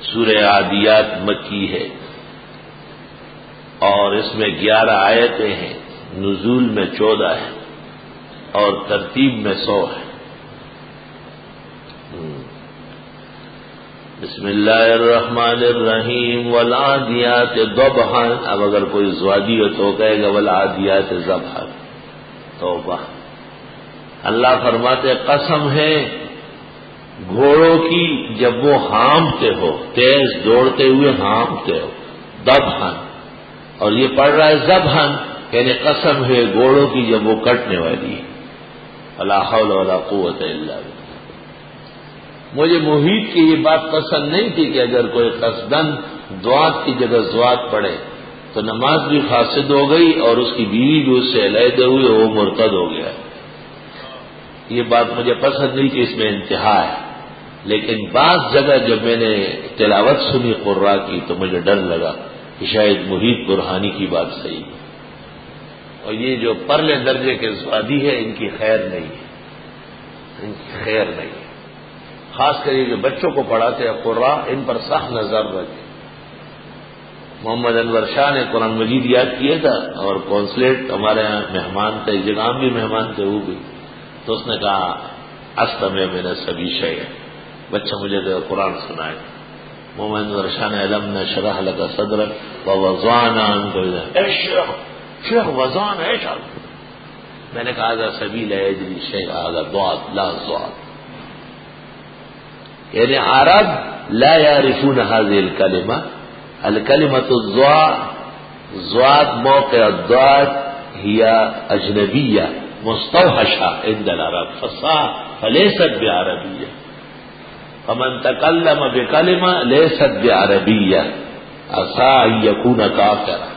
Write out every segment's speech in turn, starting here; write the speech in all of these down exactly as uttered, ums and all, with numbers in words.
سورہ عادیات مکی ہے اور اس میں گیارہ آیتیں ہیں، نزول میں چودہ ہے اور ترتیب میں سو ہے۔ بسم اللہ الرحمن الرحیم والعادیات ضبحا۔ اب اگر کوئی زوادی ہو تو کہے گا والعادیات ضبحا، توبہ۔ اللہ فرماتے قسم ہے گھوڑوں کی جب وہ ہانپتے ہو، تیز دوڑتے ہوئے ہانپتے ہو، ضبحا، اور یہ پڑھ رہا ہے ضبحا، یعنی قسم ہے گھوڑوں کی جب وہ کٹنے والی ہے۔ لا حول ولا قوت الا باللہ۔ مجھے محیط کی یہ بات پسند نہیں تھی کہ اگر کوئی قصدن دعات کی جگہ زوات پڑھے تو نماز بھی فاسد ہو گئی اور اس کی بیوی بھی اس سے علیحدہ ہوئی، وہ مرتد ہو گیا۔ یہ بات مجھے پسند نہیں کہ اس میں انتہا ہے، لیکن بعض جگہ جب میں نے تلاوت سنی قراء کی تو مجھے ڈر لگا کہ شاید محیط برہانی کی بات صحیح ہے، اور یہ جو پرلے درجے کے زوادی ہے ان کی خیر نہیں ہے، ان کی خیر نہیں ہے۔ خاص کر یہ جو بچوں کو پڑھاتے ہیں قراء، ان پر سخت نظر رکھیں۔ محمد انور شاہ نے قرآن مجید یاد کیا تھا اور کونسلیٹ ہمارے یہاں مہمان تھے، جگام بھی مہمان تھے وہ بھی، تو اس نے کہا استمع من سبھی شیء، بچہ مجھے قرآن سنائے۔ محمد انور شاہ نے علم نشرح لک صدرک ووضعنا عنک وزرک۔ اے شیخ شیخ وضعنا ہے شاہ، میں نے کہا هذا سبیل یجری شیء، هذا ضاد لا ضاد، یعنی عرب لا يعرفون هذه الكلمة، الكلمة الضاد، ضاد موقع الضاد هي أجنبية مستوحشة عند العرب فليست بعربية، فمن تكلم بكلمة ليست بعربية عسى أن يكون كافرا۔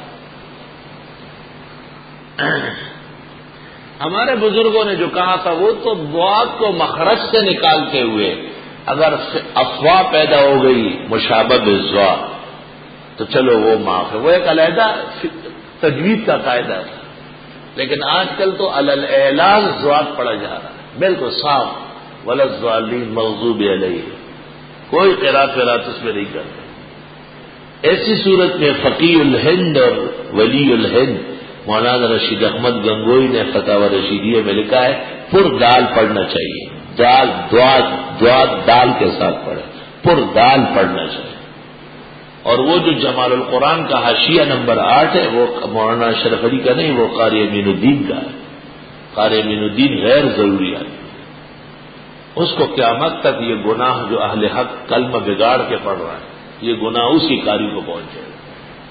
ہمارے بزرگوں نے جو کہا تھا وہ تو ضاد کو مخرج سے نکالتے ہوئے اگر افواہ پیدا ہو گئی مشابہ بالضاد تو چلو وہ معاف ہے، وہ ایک علیحدہ تجوید کا قاعدہ تھا، لیکن آج کل تو علی الاعلان ضاد پڑھا جا رہا ہے، بالکل صاف، ولا الضالین مغضوب علیہم، کوئی قرات وراۃ اس میں نہیں کرتے۔ ایسی صورت میں فقیہ الہند اور ولی الہند مولانا رشید احمد گنگوئی نے فتاوی رشیدیہ میں لکھا ہے پر دال پڑھنا چاہیے، دال دعا دعا دال کے ساتھ پڑھے، پر دال پڑھنا چاہیے۔ اور وہ جو جمال القرآن کا حاشیہ نمبر آٹھ ہے وہ مولانا اشرف علی کا نہیں، وہ قاری امین الدین کا ہے، قاری امین الدین غیر ضروری ہے، اس کو قیامت تک یہ گناہ جو اہل حق کلمہ بگاڑ کے پڑھ رہا ہے یہ گناہ اسی قاری کو پہنچے گا۔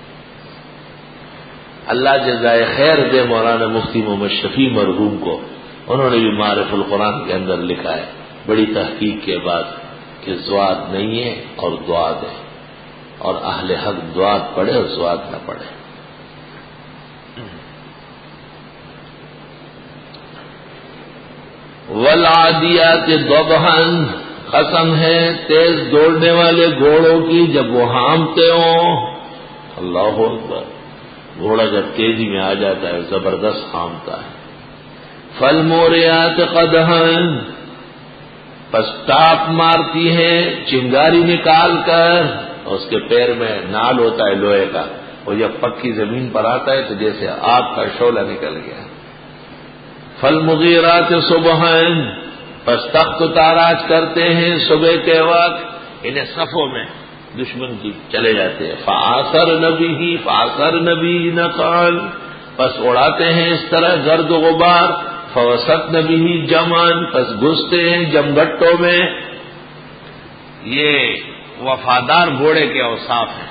اللہ جزائے خیر دے مولانا مفتی محمد شفیع مرحوم کو، انہوں نے بھی معرف القرآن کے اندر لکھا ہے بڑی تحقیق کے بعد کہ ضاد نہیں ہے اور ضاد ہے، اور اہل حق ضاد پڑھے اور ضاد نہ پڑھے۔ والعادیات ضبحا، قسم ہے تیز دوڑنے والے گھوڑوں کی جب وہ ہانپتے ہوں۔ اللہ اکبر، گھوڑا جب تیزی میں آ جاتا ہے زبردست ہانپتا ہے۔ فالموریات قدحا، پس ٹاپ مارتی ہے چنگاری نکال کر، اس کے پیر میں نال ہوتا ہے لوہے کا، اور جب پکی زمین پر آتا ہے تو جیسے آگ کا شعلہ نکل گیا۔ فالمغیرات صبحا، پس تخت تاراج کرتے ہیں صبح کے وقت، انہیں صفوں میں دشمن کی چلے جاتے ہیں۔ فآثر نبی فآثر نبی نقال، پس اڑاتے ہیں اس طرح گرد و غبار۔ فوسط نبی جمان، پس گھستے ہیں جمگٹوں میں۔ یہ وفادار گھوڑے کے اوصاف ہیں۔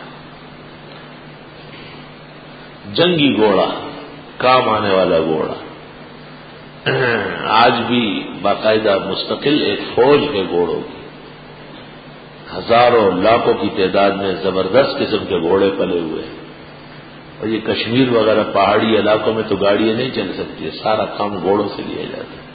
جنگی گھوڑا، کام آنے والا گھوڑا، آج بھی باقاعدہ مستقل ایک فوج ہے گھوڑوں کی، ہزاروں لاکھوں کی تعداد میں زبردست قسم کے گھوڑے پلے ہوئے ہیں، اور یہ کشمیر وغیرہ پہاڑی علاقوں میں تو گاڑیاں نہیں چل سکتی، سارا کام گھوڑوں سے لیا جاتا ہے۔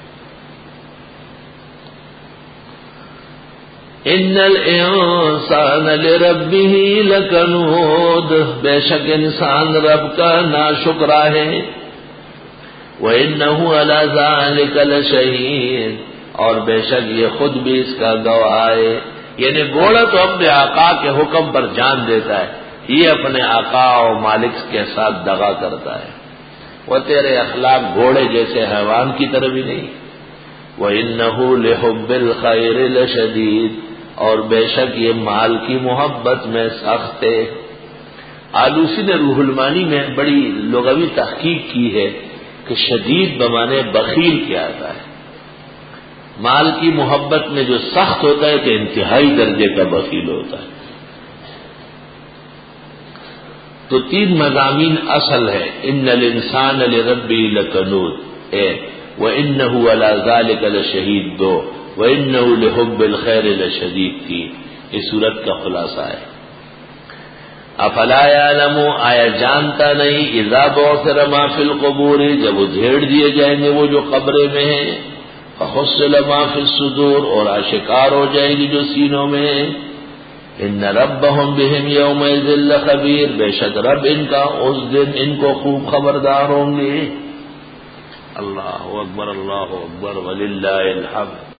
ان الانسان لربه لکنود، بے شک انسان رب کا ناشکرا ہے۔ وَإِنَّهُ عَلَى ذَلِكَ لَشَهِيدٌ، اور بے شک یہ خود بھی اس کا گواہ ہے یعنی گھوڑا تو اپنے آقا کے حکم پر جان دیتا ہے، یہ اپنے آقا اور مالک کے ساتھ دغا کرتا ہے۔ وہ تیرے اخلاق گھوڑے جیسے حیوان کی طرح بھی نہیں۔ وَإِنَّهُ لِحُبِّ الْخَيْرِ لَشَدِيدٌ، اور بے شک یہ مال کی محبت میں سخت ہے۔ آلوسی نے روح المانی میں بڑی لغوی تحقیق کی ہے کہ شدید بمانے بخیل کیا آتا ہے۔ مال کی محبت میں جو سخت ہوتا ہے کہ انتہائی درجے کا بخیل ہوتا ہے۔ تو تین مضامین اصل ہے، ان الانسان لربہ لکنود ایک، وانہ علی ذلک لشہید دو، وانہ لحب الخیر لشدید تین۔ اس صورت کا خلاصہ ہے۔ افلا یعلم، آیا جانتا نہیں، اذا بعثر ما فی القبور، جب ادھیڑ دیے جائیں گے وہ جو قبرے میں ہیں، فحصل ما فی الصدور، اور آشکار ہو جائے گی جو سینوں میں ہے، ان ربهم بهم یومئذ لخبیر، بے شک رب ان کا اس دن ان کو خوب خبردار ہوں گے۔ اللہ اکبر، اللہ اکبر، وللہ الحمد۔